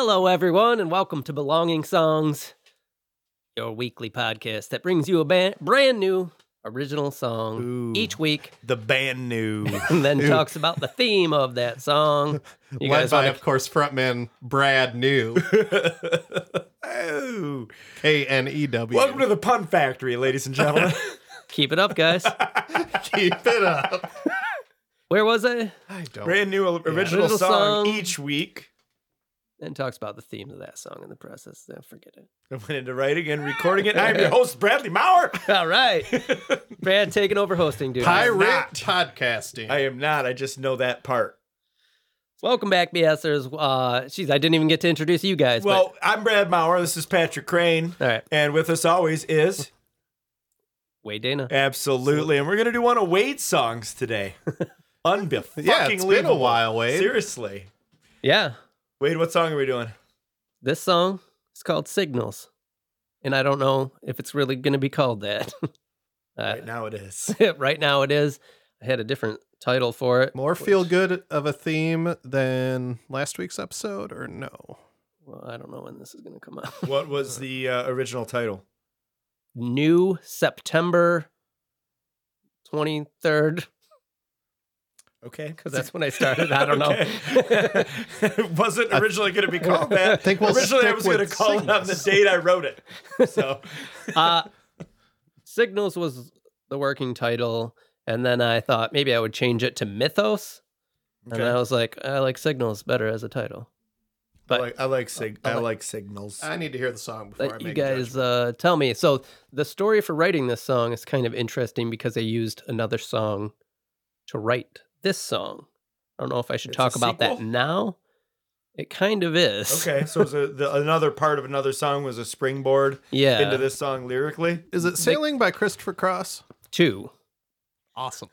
Hello, everyone, and welcome to Belonging Songs, your weekly podcast that brings you a brand new original song each week, The band new. and then talks about the theme of that song. You Led guys by, want of course, frontman Brad New. Oh. K-N-E-W. Welcome to the Pun Factory, ladies and gentlemen. to keep it up, guys? Keep it up. Where was I? I don't. Brand new original Original song song. each week. And talks about the theme of that song in the process. Then forget it. I went into writing and recording it. I'm your host, Bradley Maurer. All right, Brad taking over hosting, dude. Pirate not. podcasting. I am not. I just know that part. Welcome back, BSers. I didn't even get to introduce you guys. Well, I'm Brad Maurer. This is Patrick Crane. All right. And with us always is... Wade Dana. Absolutely. And we're going to do one of Wade's songs today. Unbelievable. Yeah, it's been a while, Wade. Seriously. Yeah. Wade, what song are we doing? This song is called Signals, and I don't know if it's really going to be called that. Right now it is. Right now it is. I had a different title for it. More feel good of a theme than last week's episode, or no? Well, I don't know when this is going to come out. What was the original title? New September 23rd, Okay. because that's when I started. I don't know. It wasn't originally going to be called that. I think we'll originally I stick was going to with call it on the date I wrote it. So Signals was the working title, and then I thought maybe I would change it to Mythos, and Okay. I was like, I like Signals better as a title. But I like signals. I need to hear the song before I Let make you a guys judgment. tell me. So the story for writing this song is kind of interesting because I used another song to write this song. I don't know if I should It's talk a about that sequel? now. It kind of is. Okay, so another part of another song was a springboard Yeah. into this song lyrically. Is it Sailing by Christopher Cross? 2. Awesome.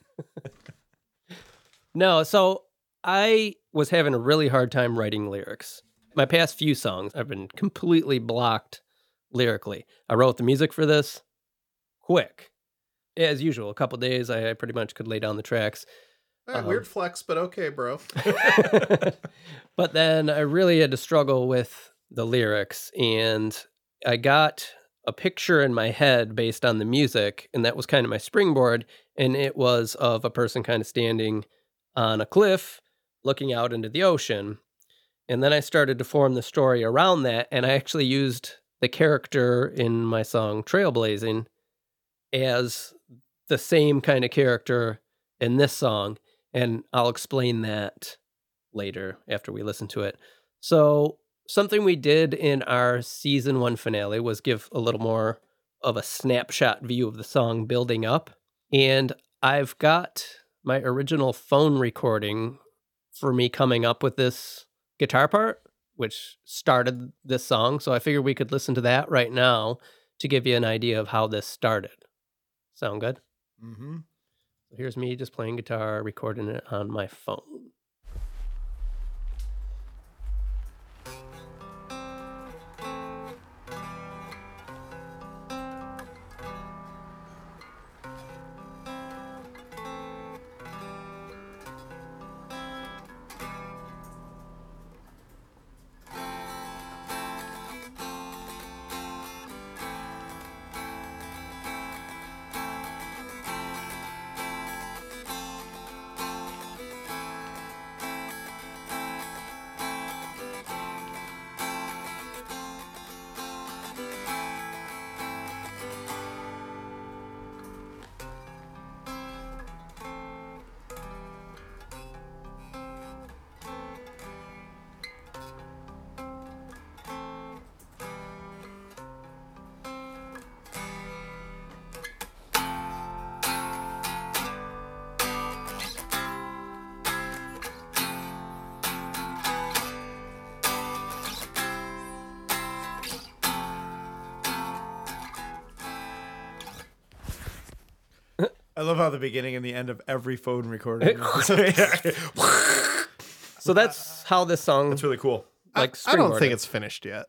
No, so I was having a really hard time writing lyrics. My past few songs, I've been completely blocked lyrically. I wrote the music for this quick. As usual, a couple days, I pretty much could lay down the tracks. All right, weird flex, but okay, bro. But then I really had to struggle with the lyrics, and I got a picture in my head based on the music, and that was kind of my springboard, and it was of a person kind of standing on a cliff looking out into the ocean. And then I started to form the story around that, and I actually used the character in my song Trailblazing as the same kind of character in this song, and I'll explain that later after we listen to it. So something we did in our season 1 finale was give a little more of a snapshot view of the song building up, and I've got my original phone recording for me coming up with this guitar part, which started this song. So I figured we could listen to that right now to give you an idea of how this started. Sound good? Mm-hmm. So here's me just playing guitar, recording it on my phone. I love how the beginning and the end of every phone recording. So that's how this song, That's really cool. like, I don't springboarded. think it's finished yet.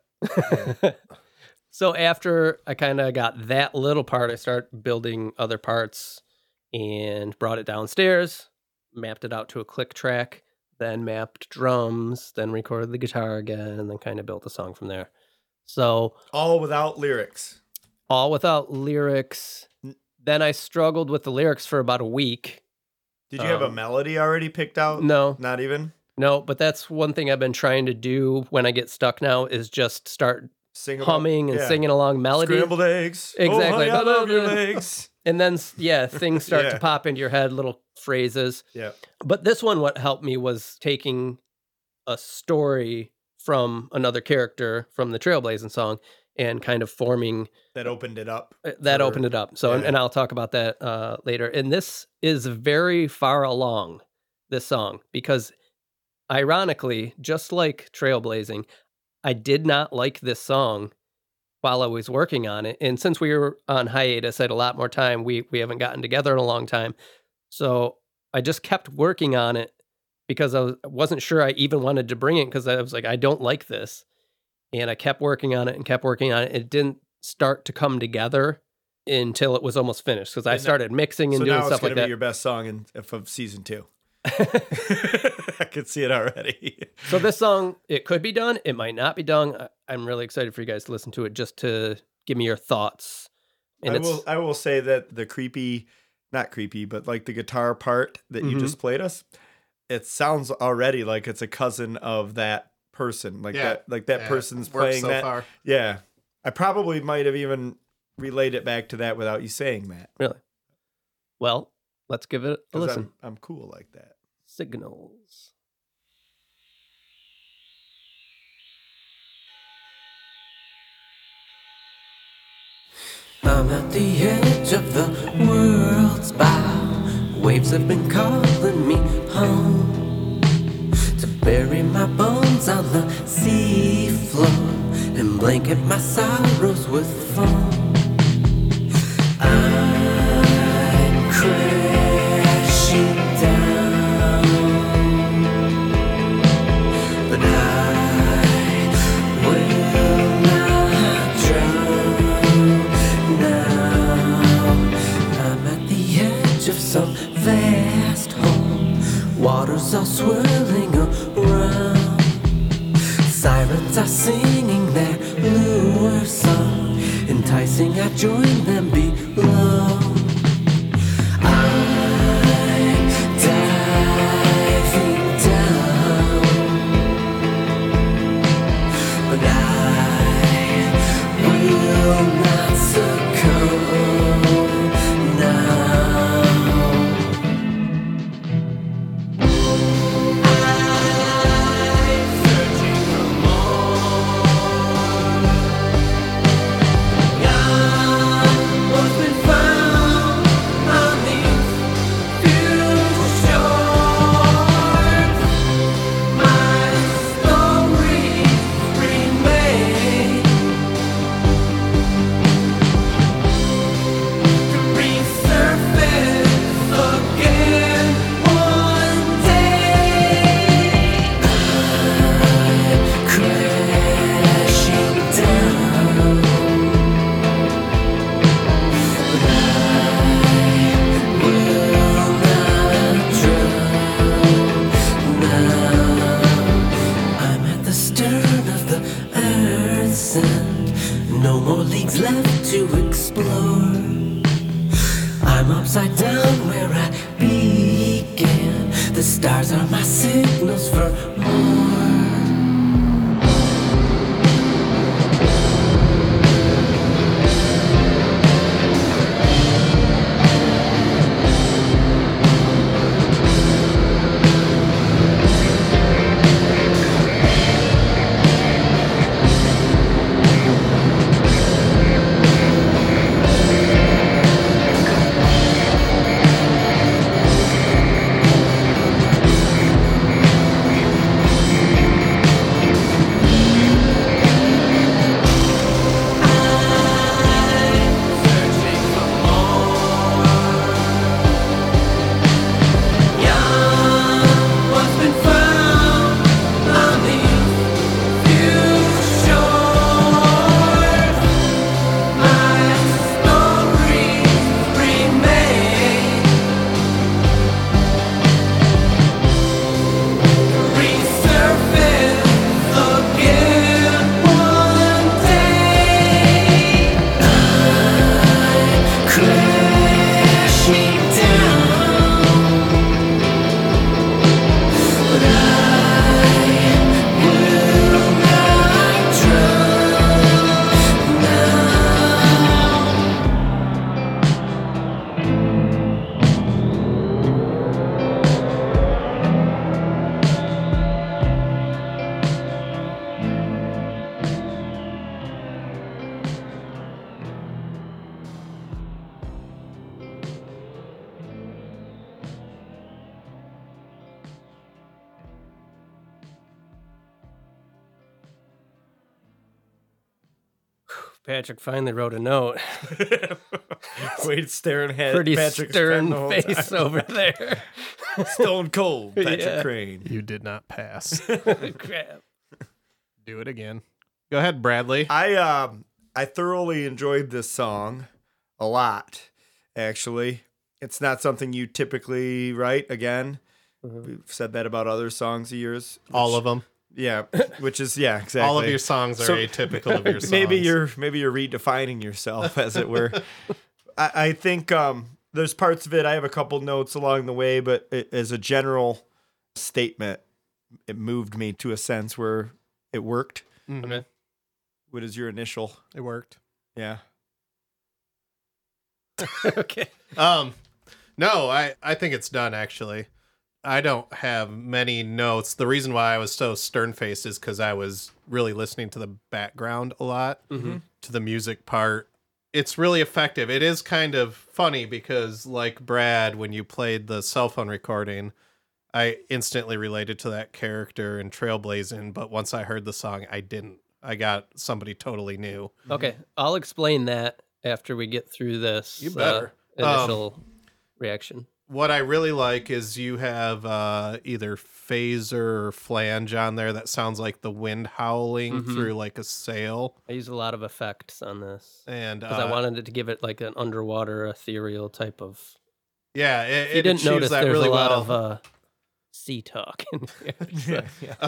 So after I kind of got that little part, I started building other parts and brought it downstairs, mapped it out to a click track. then mapped drums, then recorded the guitar again, and then kind of built the song from there. So All without lyrics. all without lyrics. Then I struggled with the lyrics for about a week. Did you have a melody already picked out? No. Not even? No, but that's one thing I've been trying to do when I get stuck now is just start Sing humming and singing along melodies. Scrambled eggs. Exactly. Oh, honey, I love your legs. And then, things start Yeah. to pop into your head, little phrases. Yeah. But this one, what helped me was taking a story from another character from the Trailblazing song and kind of forming That opened it up. that opened it up. So, yeah. and I'll talk about that later. And this is very far along, this song, because ironically, just like Trailblazing, I did not like this song while I was working on it. And since we were on hiatus, I had a lot more time. We haven't gotten together in a long time. So I just kept working on it because I wasn't sure I even wanted to bring it because I was like, I don't like this. And I kept working on it and kept working on it. It didn't start to come together until it was almost finished because I started mixing and So doing now it's stuff going like to be that. your best song of season 2. I could see it already. So this song, it could be done. It might not be done. I'm really excited for you guys to listen to it just to give me your thoughts. And I will say that the creepy, not creepy, but like the guitar part that you just played us, it sounds already like it's a cousin of that person. Like that person's playing that. Far. Yeah. I probably might have even relayed it back to that without you saying that. Really? Well, let's give it a 'Cause listen. I'm cool like that. Signals. I'm at the edge of the world's bow. Waves have been calling me home to bury my bones on the sea floor and blanket my sorrows with foam. I'm crashing down, but I will not drown now. I'm at the edge of some vast hole, waters are swirling around. Sirens are singing their lure song, enticing I join them below. I'm diving down, but I will not succumb now. I'm searching for more. God, what's been found on these beautiful shores? My stories remain to resurface again one day. I'm crashing down, but I will not drown now. I'm at the stern of the earth's end, no more leagues left to explore. I'm upside down where I began. The stars are my signals for more. Patrick finally wrote a note. Wade staring at Pretty Patrick's stern pen the whole face time. over there. Stone cold, Patrick Yeah. Crane. You did not pass. Crap. Do it again. Go ahead, Bradley. I thoroughly enjoyed this song a lot, actually. It's not something you typically write again. We've said that about other songs of yours. All of them. Yeah, which is exactly. All of your songs are So- atypical of your songs. Maybe you're redefining yourself, as it were. I think there's parts of it. I have a couple notes along the way, but as a general statement, it moved me to a sense where it worked. Okay. What is your initial? It worked. Yeah. Okay. No, I think it's done, actually. I don't have many notes. The reason why I was so stern-faced is because I was really listening to the background a lot, to the music part. It's really effective. It is kind of funny because, like Brad, when you played the cell phone recording, I instantly related to that character in Trailblazing, but once I heard the song, I didn't. I got somebody totally new. Okay. I'll explain that after we get through this You better. initial reaction. What I really like is you have either phaser or flange on there that sounds like the wind howling through like a sail. I use a lot of effects on this And because I wanted it to give it like an underwater ethereal type of. yeah, If you it didn't achieves notice, that there's really a lot well. of sea talk in here.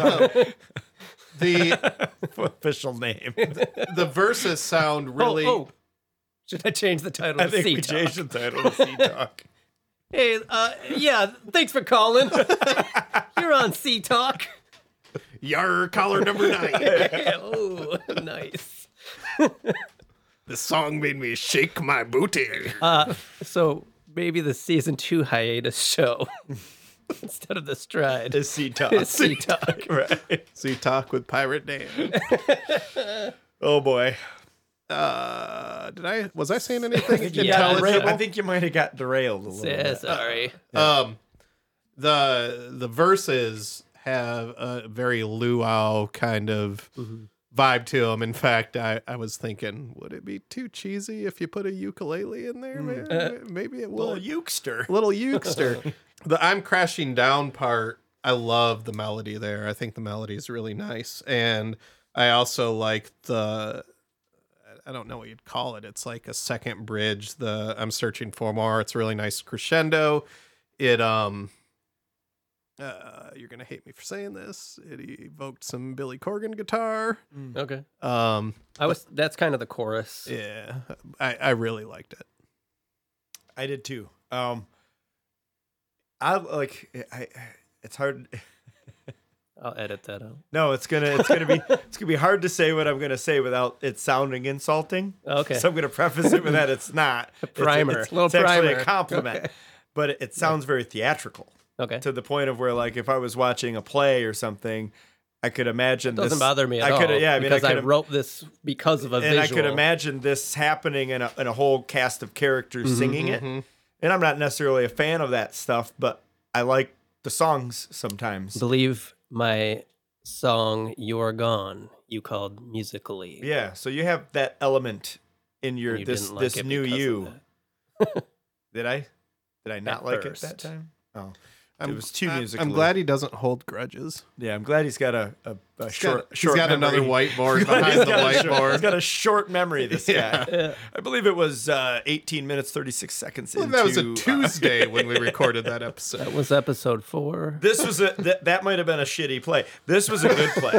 The Official name. the verses sound really Oh, should I change the title I to think Sea we Talk? changed the title to Sea Talk. Hey, yeah, thanks for calling. You're on Sea Talk. Yar collar number 9. Oh, nice. The song made me shake my booty. So maybe the season 2 hiatus show instead of the stride Is Sea Talk. is Sea Talk. Right. See talk with Pirate Dan. Oh boy. Was I saying anything Yeah, intelligible? I think you might have got derailed a little Yeah, bit. sorry. The verses have a very luau kind of vibe to them. In fact, I was thinking, would it be too cheesy if you put a ukulele in there? Maybe it Little would. Ukester. Little ukester. The I'm crashing down part, I love the melody there. I think the melody is really nice. And I also like I don't know what you'd call it. It's like a second bridge. The I'm searching for more. It's a really nice crescendo. It you're gonna hate me for saying this. It evoked some Billy Corgan guitar. Okay. Um, That's kind of the chorus. yeah, I really liked it. I did too. It's hard. I'll edit that out. No, it's gonna be hard to say what I'm gonna say without it sounding insulting. Okay. So I'm gonna preface it with that it's not. Primer. It's Little actually primer. a compliment. Okay. But it sounds very theatrical. Okay. To the point of where, like, if I was watching a play or something, I could imagine Doesn't this. bother me at I all. could, yeah, I mean, because I could, wrote this because of a and visual. I could imagine this happening in a whole cast of characters singing it. And I'm not necessarily a fan of that stuff, but I like the songs sometimes. Believe my song "You're Gone" you called musically. Yeah, so you have that element in your and you this didn't like this it new because of you. that. Did I not At like first. it that time? Oh, it was too musical. I'm glad he doesn't hold grudges. Yeah, I'm glad he's got a short. He's got another memory. whiteboard behind the whiteboard. He's got a short memory. This guy. Yeah. I believe it was 18 minutes 36 seconds. That was a into, Tuesday when we recorded that episode. That was episode 4. This was that might have been a shitty play. This was a good play.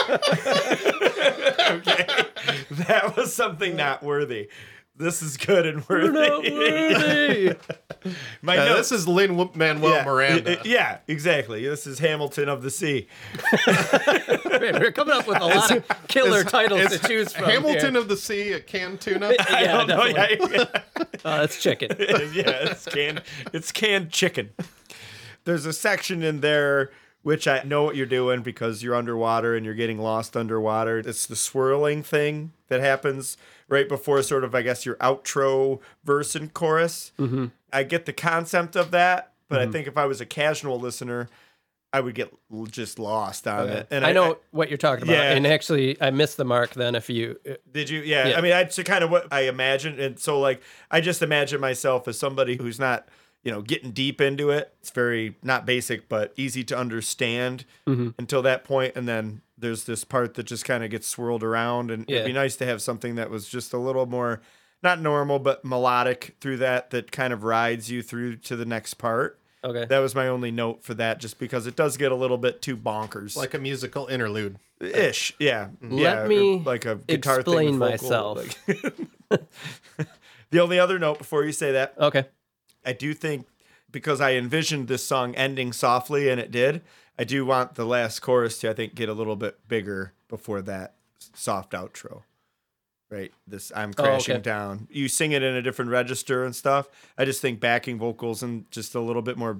Okay, that was something not worthy. This is good and worthy. We're not worthy. My notes. This is Lin-Manuel Miranda. Yeah, exactly. This is Hamilton of the Sea. Man, we're coming up with a lot of killer titles to choose from. Hamilton here. of the Sea, a canned tuna. Yeah, don't know. definitely. Yeah, That's chicken. it's canned chicken. There's a section in there which I know what you're doing because you're underwater and you're getting lost underwater. It's the swirling thing that happens right before sort of, I guess, your outro verse and chorus. I get the concept of that, but I think if I was a casual listener, I would get just lost on it. And I know what you're talking about. Yeah. And actually, I missed the mark then if you... Did you? Yeah. I mean, that's kind of what I imagined. And so, like, I just imagine myself as somebody who's not, getting deep into it. It's very, not basic, but easy to understand until that point. And then there's this part that just kind of gets swirled around. And it'd be nice to have something that was just a little more, not normal, but melodic through that kind of rides you through to the next part. Okay. That was my only note for that, just because it does get a little bit too bonkers. Like a musical interlude. Ish, yeah. Let me like a guitar explain thing with vocal, myself. The only other note before you say that, Okay. I do think, because I envisioned this song ending softly, and it did, I do want the last chorus to, I think, get a little bit bigger before that soft outro. Right, this I'm crashing down. You sing it in a different register and stuff. I just think backing vocals and just a little bit more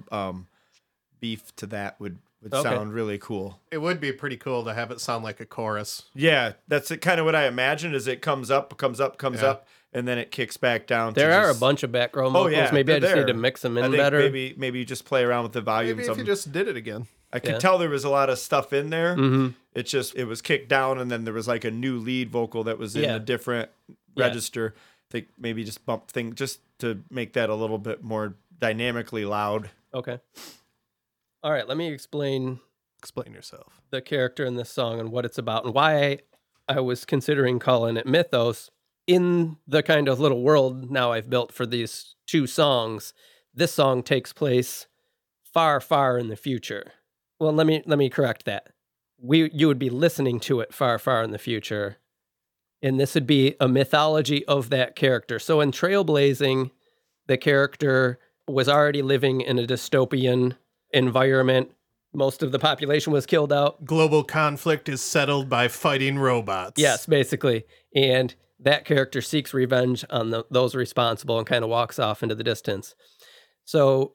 beef to that would sound really cool. It would be pretty cool to have it sound like a chorus. Yeah, that's kind of what I imagined. Is it comes up, and then it kicks back down. There are a bunch of background vocals. Maybe I just need to mix them in better. Maybe you just play around with the volumes. Maybe if you just did it again. I could tell there was a lot of stuff in there. It was kicked down, and then there was like a new lead vocal that was in a different register. I think maybe just bump thing just to make that a little bit more dynamically loud. Okay. All right, let me explain yourself. the character in this song and what it's about and why I was considering calling it Mythos. In the kind of little world now I've built for these two songs, this song takes place far, far in the future. Well, let me correct that. You would be listening to it far, far in the future, and this would be a mythology of that character. So in Trailblazing, the character was already living in a dystopian environment. Most of the population was killed out. Global conflict is settled by fighting robots. Yes, basically. And that character seeks revenge on those responsible and kind of walks off into the distance. So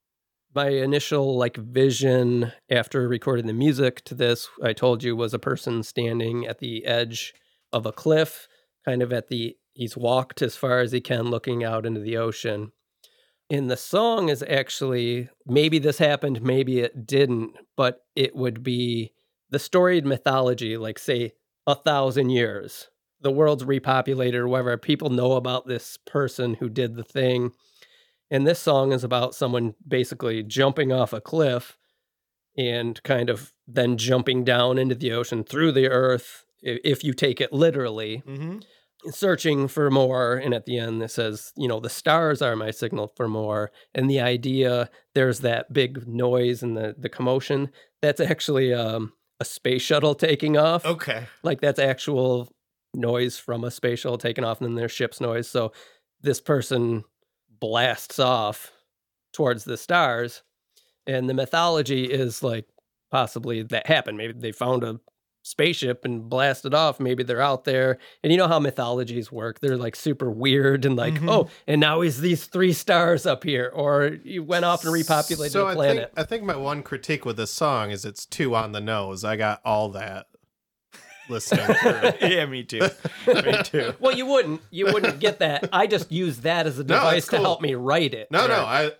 my initial vision after recording the music to this, I told you, was a person standing at the edge of a cliff, kind of he's walked as far as he can looking out into the ocean. And the song is actually, maybe this happened, maybe it didn't, but it would be the storied mythology, like say 1,000 years. The world's repopulated or whatever. People know about this person who did the thing. And this song is about someone basically jumping off a cliff and kind of then jumping down into the ocean through the earth, if you take it literally, searching for more. And at the end, it says, the stars are my signal for more. And the idea, there's that big noise and the commotion. That's actually a space shuttle taking off. Okay. Like that's actual noise from a space shuttle taking off, and then there's ship's noise. So this person blasts off towards the stars, and the mythology is like possibly that happened. Maybe they found a spaceship and blasted off. Maybe they're out there, and you know how mythologies work. They're like super weird and like, oh, and now he's these 3 stars up here, or you went off and repopulated the planet. I think my one critique with this song is it's too on the nose. I got all that listening through. Yeah, me too. Me too. Well, you wouldn't get that. I just used that as a device to help me write it. No,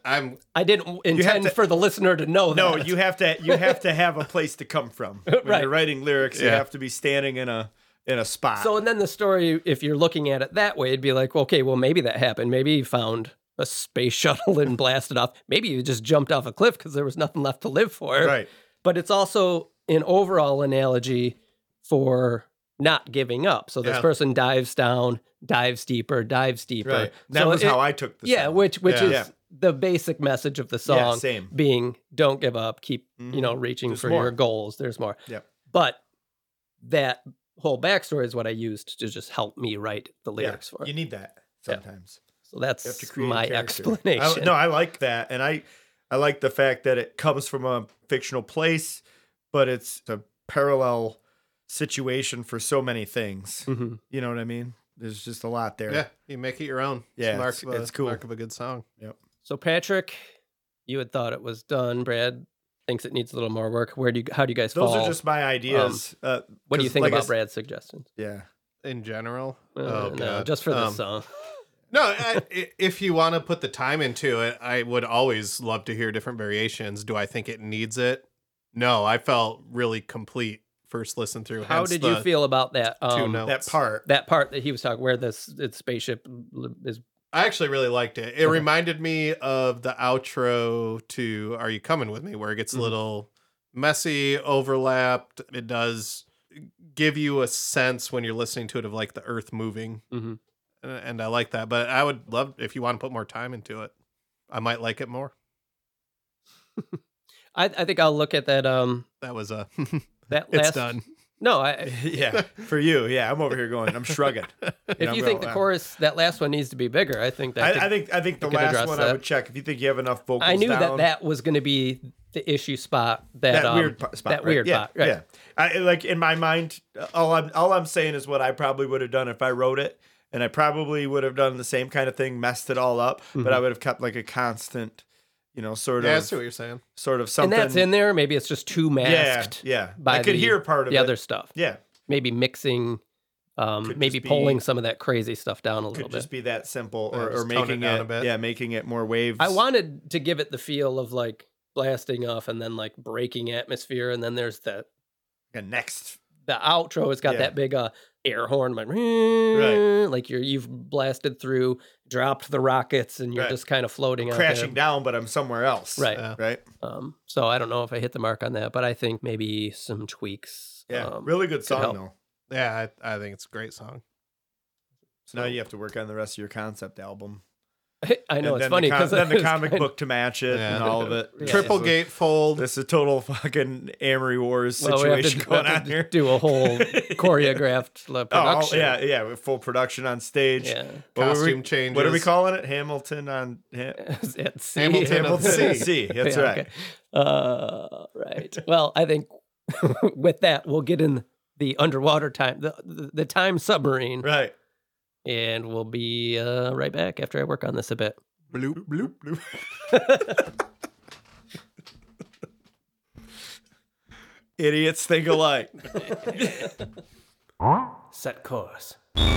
I didn't intend for the listener to know that. No, you have to have a place to come from. When you're writing lyrics, you have to be standing in a spot. So, and then the story, if you're looking at it that way, it'd be like, okay, well, maybe that happened. Maybe he found a space shuttle and blasted off. Maybe you just jumped off a cliff because there was nothing left to live for. Right. But it's also an overall analogy for not giving up. So this person dives down, dives deeper. Right. That was how I took the song. Yeah, which is the basic message of the song being don't give up, keep, reaching for your goals. There's more. Yep. But that whole backstory is what I used to just help me write the lyrics for it. You need that sometimes. So that's my explanation. I like that. And I like the fact that it comes from a fictional place, but it's a parallel situation for so many things. You know what I mean? There's just a lot there. Yeah, you make it your own. Yeah, it's cool. Mark of a good song. Yep. So Patrick, you had thought it was done. Brad thinks it needs a little more work. How do you guys fall? Those are just my ideas. What do you think about Brad's suggestions? Yeah. In general? No, just for this song. No, if you want to put the time into it, I would always love to hear different variations. Do I think it needs it? No, I felt really complete first listen through. How did you feel about that? That part that he was talking, where its spaceship is. I actually really liked it. It reminded me of the outro to Are You Coming With Me, where it gets a little messy, overlapped. It does give you a sense when you're listening to it of like the earth moving. Mm-hmm. And I like that. But I would love, if you want to put more time into it, I might like it more. I think I'll look at that. That was it's done. No, yeah, for you. Yeah, I'm over here going, I'm shrugging. If you think the chorus, that last one needs to be bigger, I think that. I think the last one I would check. If you think you have enough vocals I knew down, that was going to be the issue spot. That weird spot. That weird spot. Right. Yeah. I like in my mind, all I'm saying is what I probably would have done if I wrote it, and I probably would have done the same kind of thing, messed it all up, but I would have kept like a constant. Sort of. Yeah, I see what you're saying. Sort of something. And that's in there. Maybe it's just too masked. Yeah. By I could hear part of the other stuff. Yeah. Maybe mixing, maybe pulling some of that crazy stuff down a little bit. Could just be that simple, or it making down a bit. Yeah, making it more waves. I wanted to give it the feel of like blasting off and then like breaking atmosphere, and then there's the outro has got that big air horn, like you've blasted through, dropped the rockets, and you're just kind of floating, crashing down, but I'm somewhere else. Right. Right. So I don't know if I hit the mark on that, but I think maybe some tweaks. Yeah, really good song though. Yeah, I think it's a great song. So now you have to work on the rest of your concept album. I know, it's funny because then the comic book to match it and all of it. Yeah. Triple gatefold. This is a total fucking Amory Wars situation going on here. Do a whole choreographed production. Yeah, with full production on stage. Yeah. Costume changes. What are we calling it? Hamilton on at sea. Hamilton at sea. That's right. Okay. Right. Well, I think with that we'll get in the underwater time, the time submarine. Right. And we'll be right back after I work on this a bit. Bloop, bloop, bloop. Idiots think alike. Set course.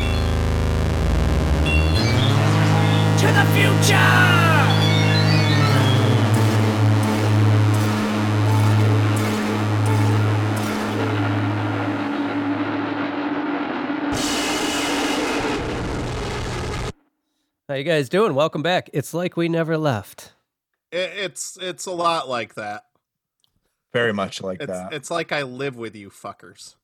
To the future! How you guys doing? Welcome back. It's like we never left. It's a lot like that. Very much like that. It's like I live with you fuckers.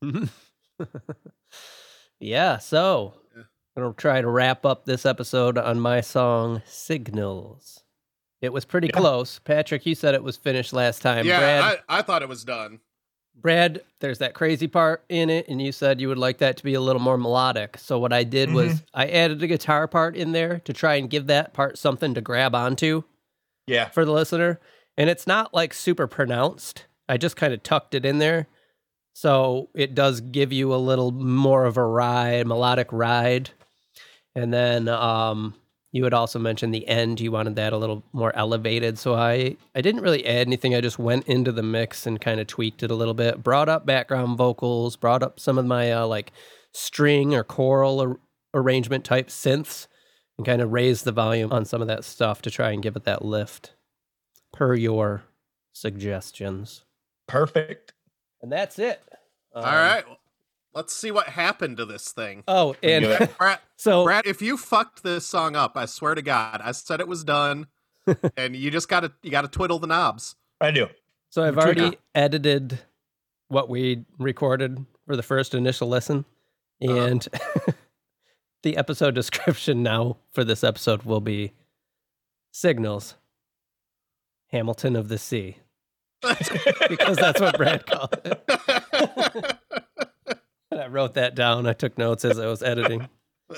Yeah, so I'm going to try to wrap up this episode on my song, Signals. It was pretty close. Patrick, you said it was finished last time. Yeah, Brad, I thought it was done. Brad, there's that crazy part in it, and you said you would like that to be a little more melodic. So what I did was I added a guitar part in there to try and give that part something to grab onto for the listener. And it's not like super pronounced. I just kind of tucked it in there. So it does give you a little more of a ride, melodic ride. And then you had also mentioned the end. You wanted that a little more elevated. So I didn't really add anything. I just went into the mix and kind of tweaked it a little bit. Brought up background vocals. Brought up some of my like string or choral arrangement type synths. And kind of raised the volume on some of that stuff to try and give it that lift. Per your suggestions. Perfect. And that's it. All right. Let's see what happened to this thing. Oh, and Brad, if you fucked this song up, I swear to God, I said it was done, and you just gotta twiddle the knobs. I do. So I've already edited what we recorded for the first initial listen, and the episode description now for this episode will be Signals, Hamilton of the Sea, because that's what Brad called it. And I wrote that down. I took notes as I was editing.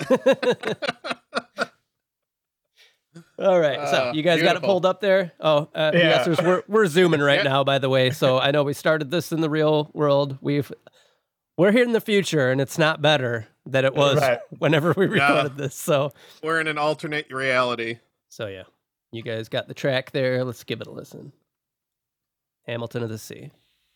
All right. So you guys got it pulled up there? Oh, yes. We're zooming right now, by the way. So I know we started this in the real world. We're here in the future, and it's not better than it was whenever we recorded this. So we're in an alternate reality. So yeah, you guys got the track there. Let's give it a listen. Hamilton of the Sea.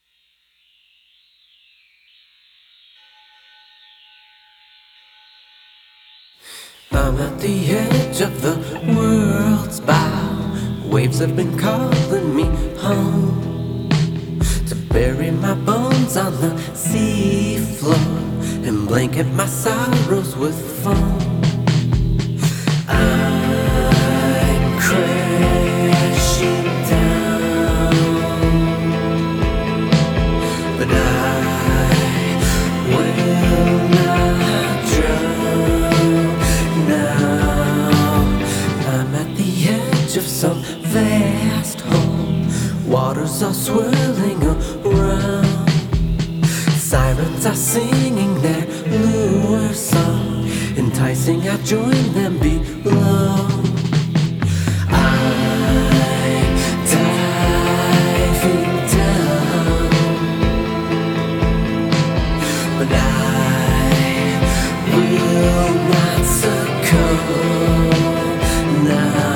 I'm at the edge of the world's bow. Waves have been calling me home to bury my bones on the seafloor and blanket my sorrows with foam. I'm crashing down, but I will not drown now. I'm at the edge of some vast hole, waters are swirling around, sirens are singing their lure song, enticing I join them below. I'm diving down, but I will not succumb now.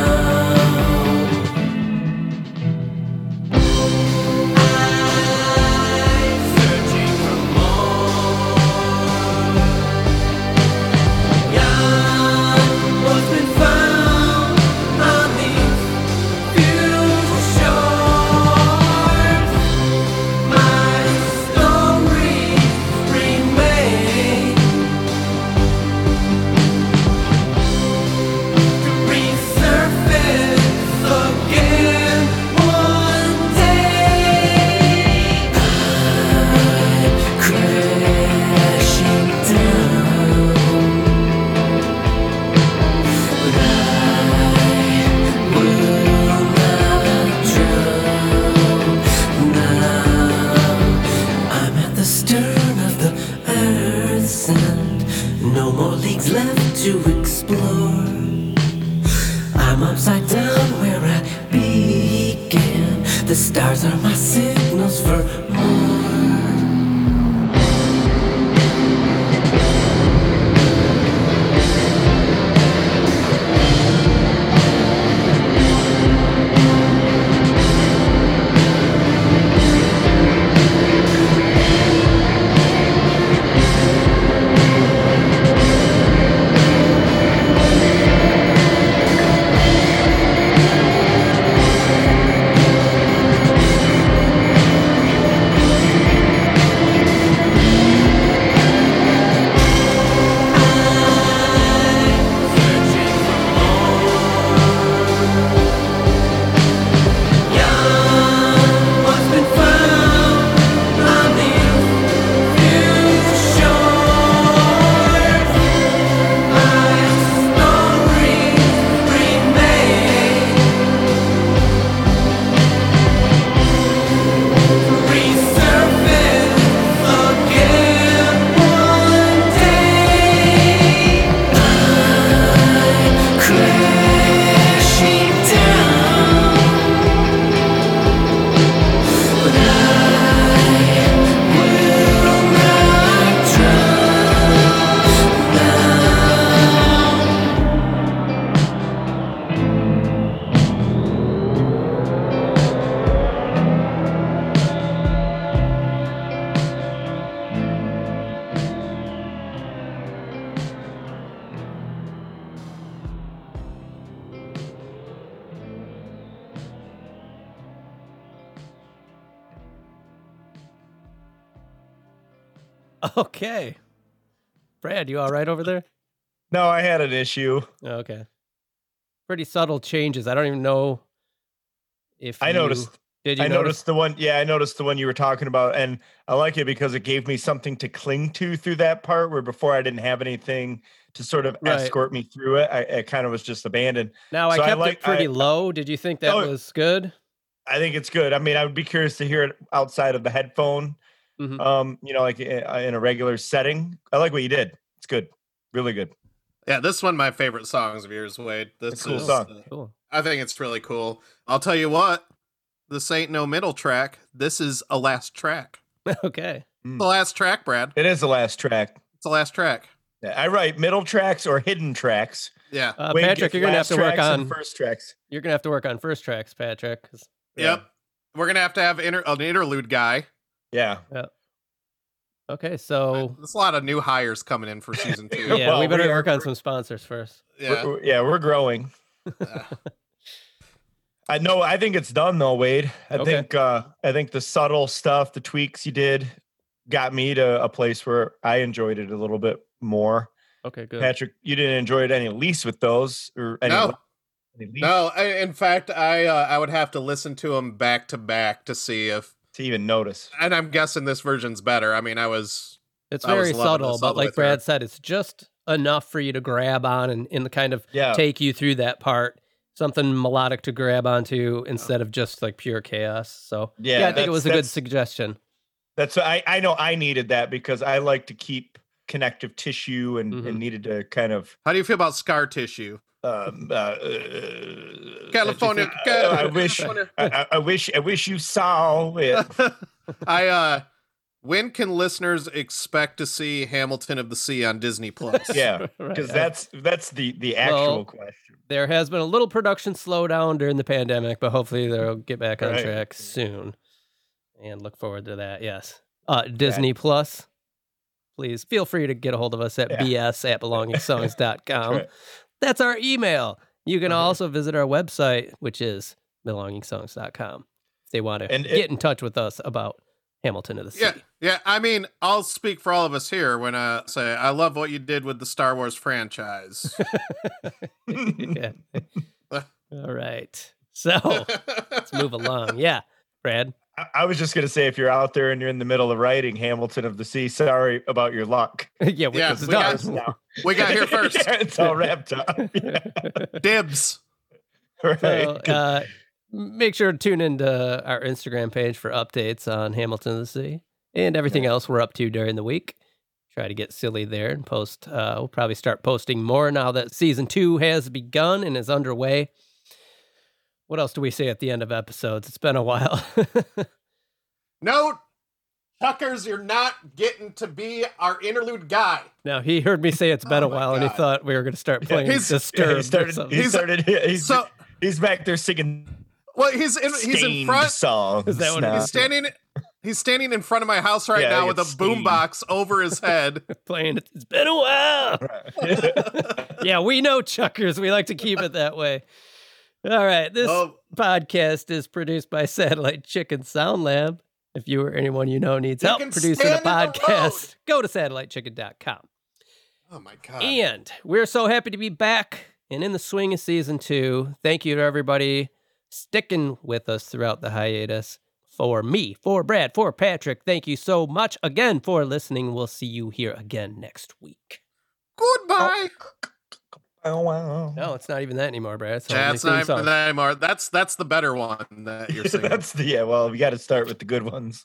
No more leagues left to explore. I'm upside down where I began. The stars are my signals for more. Okay. Brad, you all right over there? No, I had an issue. Okay. Pretty subtle changes. I don't even know if I noticed. Did you I notice? noticed the one. Yeah, I noticed the one you were talking about, and I like it because it gave me something to cling to through that part. Where before I didn't have anything to sort of escort me through it. It kind of was just abandoned. Now so I kept it pretty low. Did you think that was good? I think it's good. I mean, I would be curious to hear it outside of the headphone. Mm-hmm. You know, like in a regular setting. I like what you did. It's good, really good. Yeah, this is one of my favorite songs of yours, Wade. This it's a cool song. Cool. I think it's really cool. I'll tell you what, this ain't no middle track. This is a last track. Okay. The last track, Brad. It is the last track. It's the last track. Yeah, I write middle tracks or hidden tracks. Yeah. Patrick, you're going to have to work on first tracks. You're going to have to work on first tracks, Patrick. Yep. We're going to have an interlude guy. Yeah. Okay, so there's a lot of new hires coming in for season 2. Yeah, we better work on some sponsors first. Yeah, we're growing. I think it's done though, Wade. I think the subtle stuff, the tweaks you did, got me to a place where I enjoyed it a little bit more. Okay, good. Patrick, you didn't enjoy it any least with those, or any No. In fact, I would have to listen to them back to back to see if to even notice. And I'm guessing this version's better. I mean, it's very subtle, but like Brad said, it's just enough for you to grab on and kind of take you through that part. Something melodic to grab onto instead of just like pure chaos. So I think it was a good suggestion. That's I know I needed that because I like to keep connective tissue and needed to kind of. How do you feel about scar tissue? California. I wish you saw it. When can listeners expect to see Hamilton of the Sea on Disney Plus? Yeah, because that's the actual question. There has been a little production slowdown during the pandemic, but hopefully they'll get back on track soon. And look forward to that. Yes. Disney Plus. Please feel free to get a hold of us at bs@belongingsongs.com. Right. That's our email. You can also visit our website, which is belongingsongs.com. If they want to get in touch with us about Hamilton of the Sea. Yeah. I mean, I'll speak for all of us here when I say I love what you did with the Star Wars franchise. All right. So let's move along. Yeah, Brad. I was just going to say, if you're out there and you're in the middle of writing Hamilton of the Sea, sorry about your luck. We got here first. It's all wrapped up. Dibs. Right. So, make sure to tune into our Instagram page for updates on Hamilton of the Sea and everything else we're up to during the week. Try to get silly there and post. We'll probably start posting more now that season 2 has begun and is underway. What else do we say at the end of episodes? It's been a while. No, Chuckers, you're not getting to be our interlude guy. Now, he heard me say it's been a while, and he thought we were going to start playing Disturbed. He's back there singing. Well, he's in front. Songs. Is that what He's standing in front of my house right now with a boombox over his head. Playing It's Been a While. Yeah, we know, Chuckers. We like to keep it that way. All right, this podcast is produced by Satellite Chicken Sound Lab. If you or anyone you know needs help producing a podcast, go to satellitechicken.com. Oh, my God. And we're so happy to be back and in the swing of season 2. Thank you to everybody sticking with us throughout the hiatus. For me, for Brad, for Patrick, thank you so much again for listening. We'll see you here again next week. Goodbye. No, it's not even that anymore, Brad. It's not even that anymore. That's the better one that you're singing. Well, we got to start with the good ones.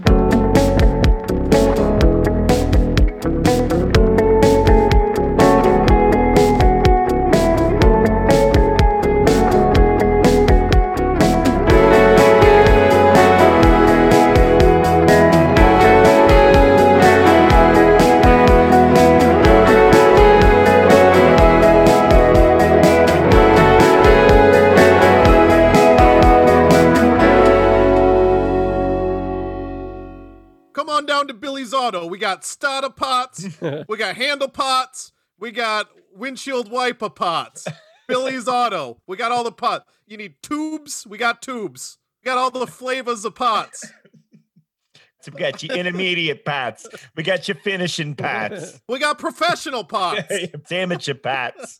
Auto. We got starter pots, we got handle pots, we got windshield wiper pots. Billy's Auto. We got all the pots. You need tubes? We got tubes. We got all the flavors of pots. So we got your intermediate pots. We got your finishing pots. We got professional pots. Amateur pots.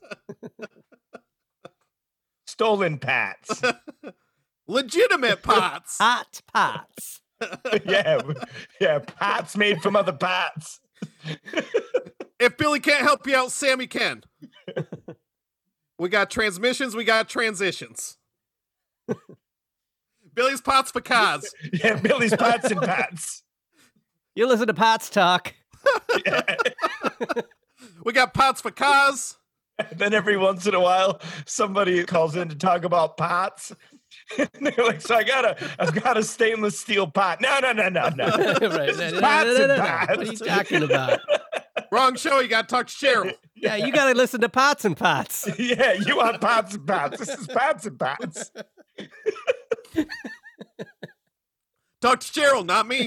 Stolen pots. Legitimate pots. Hot pots. Yeah, pots made from other pots. If Billy can't help you out, Sammy can. We got transmissions, we got transitions. Billy's Pots for cars. Yeah, Billy's Pots and Pots. You listen to Pots Talk. We got Pots for cars. And then every once in a while, somebody calls in to talk about pots. And they're like, so I've got a stainless steel pot. No. Right. Pots and pots. What are you talking about? Wrong show. You got to talk to Cheryl. Yeah, you got to listen to Pots and Pots. Yeah, you want Pots and Pots. This is Pots and Pots. Talk to Cheryl, not me.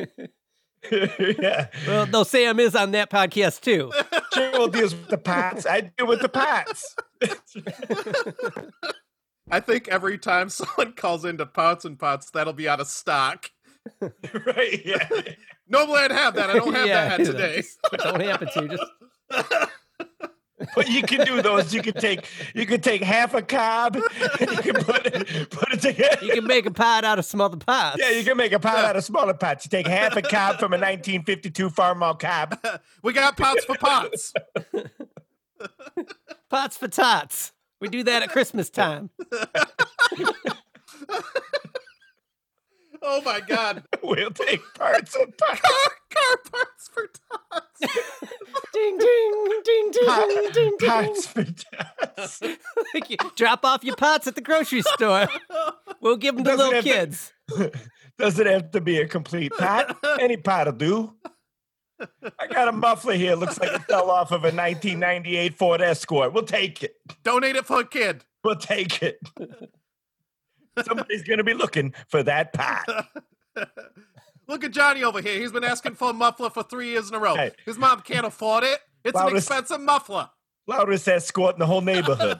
Yeah. Well, no, Sam is on that podcast too. Cheryl deals with the pots. I deal with the pots. I think every time someone calls into Pots and Pots, that'll be out of stock. Right, yeah. Normally I'd have that. I don't have that today. Don't happen to just. But you can do those. You can take half a cob and you can put it together. You can make a pot out of smaller pots. Yeah, you can make a pot out of smaller pots. You take half a cob from a 1952 farm malt cob. We got pots for pots. Pots for tots. We do that at Christmas time. Oh my God. We'll take parts of pots. Car parts for tots. Ding, ding, ding, ding, ding, ding. Pots for tots. Drop off your pots at the grocery store. We'll give them to little kids. Doesn't have to be a complete pot. Any pot will do. I got a muffler here. Looks like it fell off of a 1998 Ford Escort. We'll take it. Donate it for a kid. We'll take it. Somebody's going to be looking for that pot. Look at Johnny over here. He's been asking for a muffler for 3 years in a row. Hey. His mom can't afford it. It's an expensive muffler. Loudest escort in the whole neighborhood.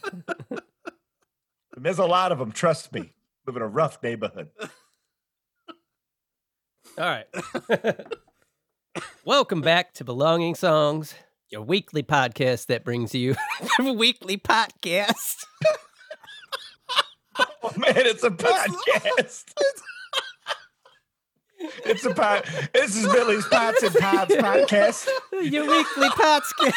There's a lot of them, trust me. Live in a rough neighborhood. All right. Welcome back to Belonging Songs, your weekly podcast that brings you the weekly podcast. Oh, man, it's a podcast. It's a pot. This is Billy's Pots and Pods podcast. Your weekly podcast.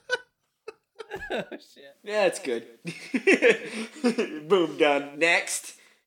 Oh, shit. Yeah, that's good. Boom, done. Next.